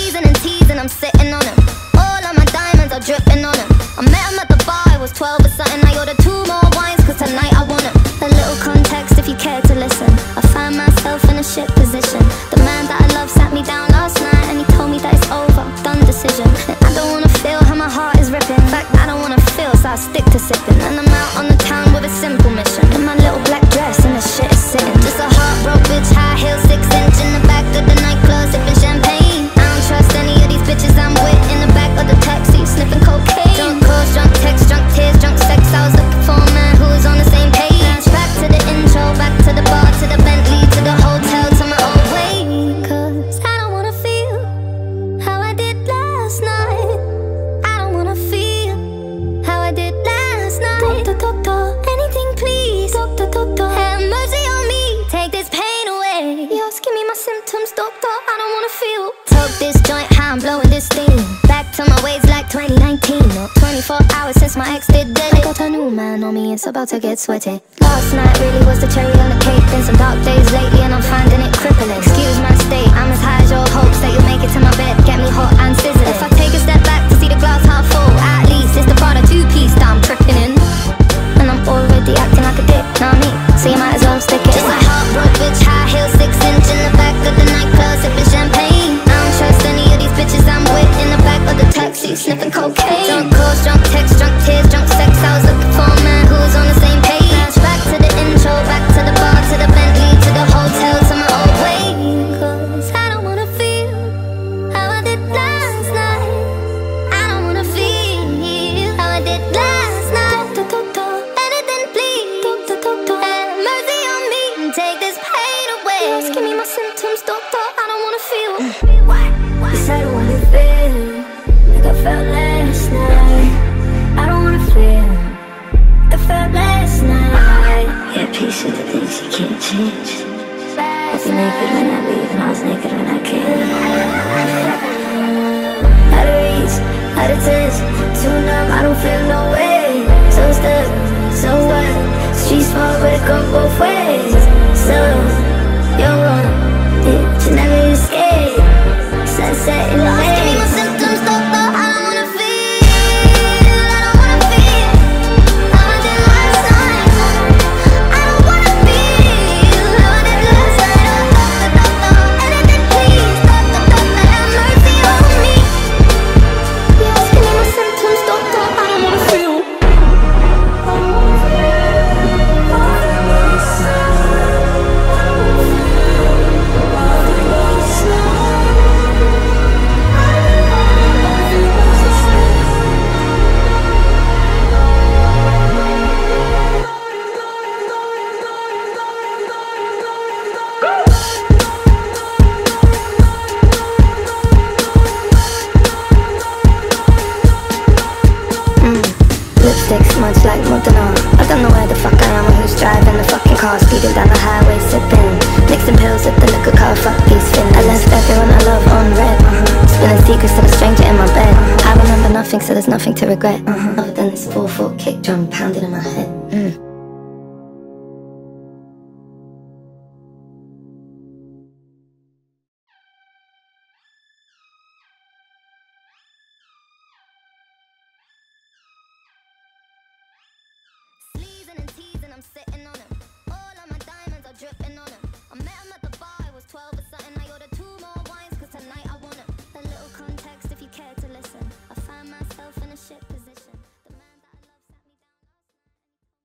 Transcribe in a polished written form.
Sleezing and teasing, I'm sitting on him. All of my diamonds are dripping on him. I met him at the bar, I was 12 or something. I ordered 2 more wines, cause tonight I want him. A little context if you care to listen. I find myself in a shit position. The man that I love sat me down last night and he told me that it's over, done decision. And I don't wanna feel how my heart is ripping. In fact, I don't wanna feel, so I stick to sipping. And I'm out on the town with a simple mission. In my little black dress and the shit is sitting. Just a heartbroken bitch, high heel, 6-inch in the back of the nightclub, sipping champagne. I don't trust any of these bitches I'm with. In the back of the taxi, sniffing cocaine. Drunk calls, drunk texts, drunk tears, drunk sex. I was looking for a man who was on the same page. Back to the intro, back to the bar, to the Bentley, to the hotel, to my old way. Cause I don't wanna feel how I did last night. I don't wanna feel how I did last night. Doctor, anything please. Doctor, have mercy on me, take this pain away. Just give me my symptoms, doctor, I don't wanna feel. Took this joint, how I'm blowing this steam. Back to my ways like 2019. Or 24 hours since my ex did it. I got a new man on me, it's about to get sweaty. Last night really was the cherry on the cake. Been some dark days lately and I'm finding it crippling. Excuse my state, I'm as high as your hopes that you'll make it to my bed, get me hot and sizzling. If I take a step back to see the glass half full, at least it's the Prada 2-piece that I'm tripping in. And I'm already acting like a dick, know what I mean? So you might as well stick it. Just a heartbroken bitch, high heel, 6-inch in the back of the nightclub, sipping champagne. I don't trust any of these bitches I'm with. In the back of the taxi, sniffing cocaine. Drunk calls, drunk texts, drunk tears, drunk sex. I was looking for a man who was on the same page. Back to the intro, back to the bar, to the Bentley, to the hotel, to my old way. Cause I don't wanna feel how I did last night. I don't wanna feel how I did last night. Doctor, anything please. Doctor, have mercy on me and take this pain away. Just give me my symptoms, doctor, I don't wanna feel. Cause I don't wanna feel like I felt last night. I don't wanna feel like I felt last night. Yeah, peace of the things you can't change. I was naked when I leave and I was naked when I came. Out of reach, out of touch, too numb, I don't feel no way. So stuck, so what? Street smart but it go both ways. So, you're wrong, you never escape. Sunset in the Just give me my symptoms, doctor, I don't wanna feel. I don't wanna feel how I did last night. I don't wanna feel how I did last night. Doctor, anything please. Doctor, have mercy on me. Just give me my symptoms, doctor, I don't wanna feel. Lipstick smudged like Madonna. I don't know where the fuck I am or who's driving the fucking car. Speeding down the highway, sipping, mixing pills at the liquor car. Fuck these feelings. I left everyone I love on red. Spilling secrets to the stranger in my bed. I remember nothing, so there's nothing to regret. Other than this 4/4 kick drum pounding in my head. Sleezing and teasing, I'm sitting on him. All of my diamonds are dripping on him. I met him at the